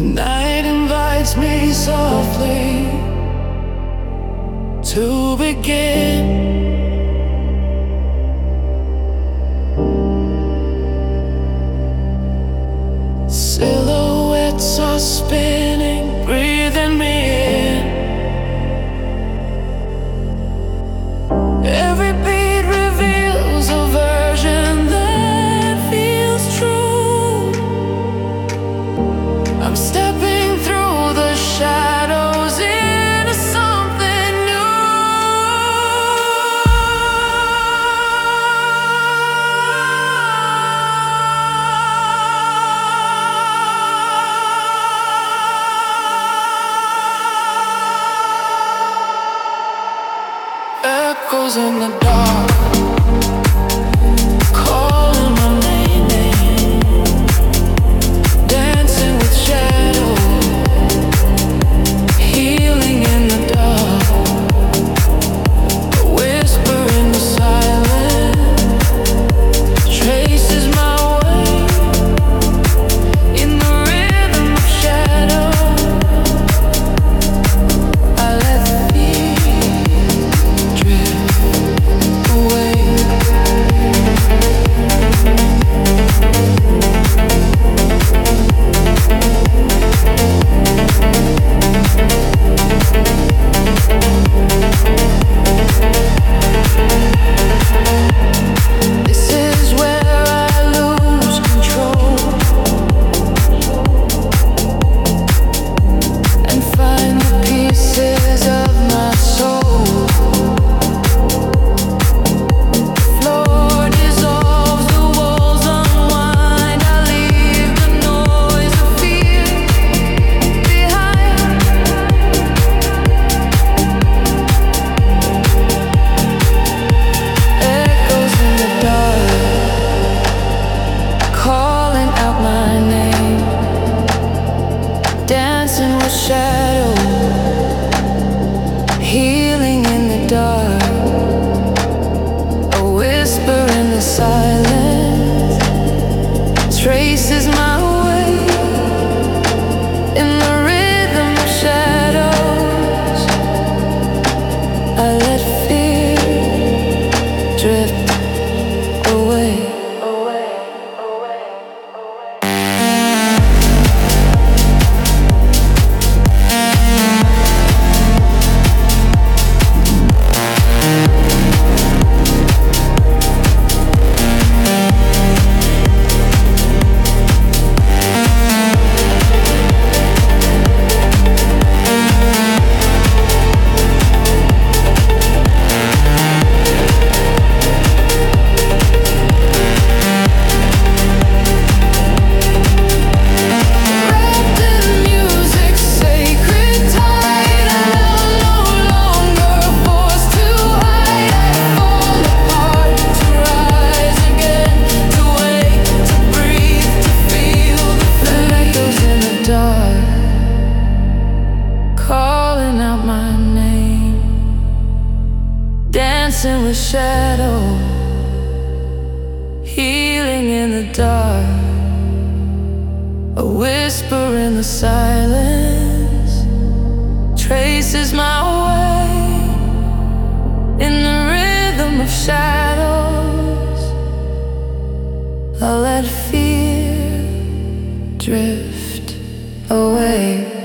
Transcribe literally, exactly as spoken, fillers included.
night invites me softly to begin. Silhouettes are spinning, breathing me in. Every beat reveals a version that feels true. I'm stepping through the shadows into something new. Echoes in the dark, calling my name, dancing with shadow, healing in the dark, a whisper in the silence, traces my way in the rhythm of shadow. I let fear drift away. This is where I lose control and find the pieces of my soul. Floor dissolves, the walls unwind. I leave the noise of fear behind. Echoes in the dark, calling out my name, dancing with shadow, healing in the dark, a whisper in the silence, traces my way in the rhythm of shadows. I let fear drift away. Wrapped in music, sacred tide, I'm no longer forced to hide. I fall apart, to rise again, to wake, to breathe, to feel the flame. Echoes in the dark, calling out my name, dancing with shadow, healing in the dark, a whisper in the silence, traces my way in the rhythm of shadows. I let fear drift away.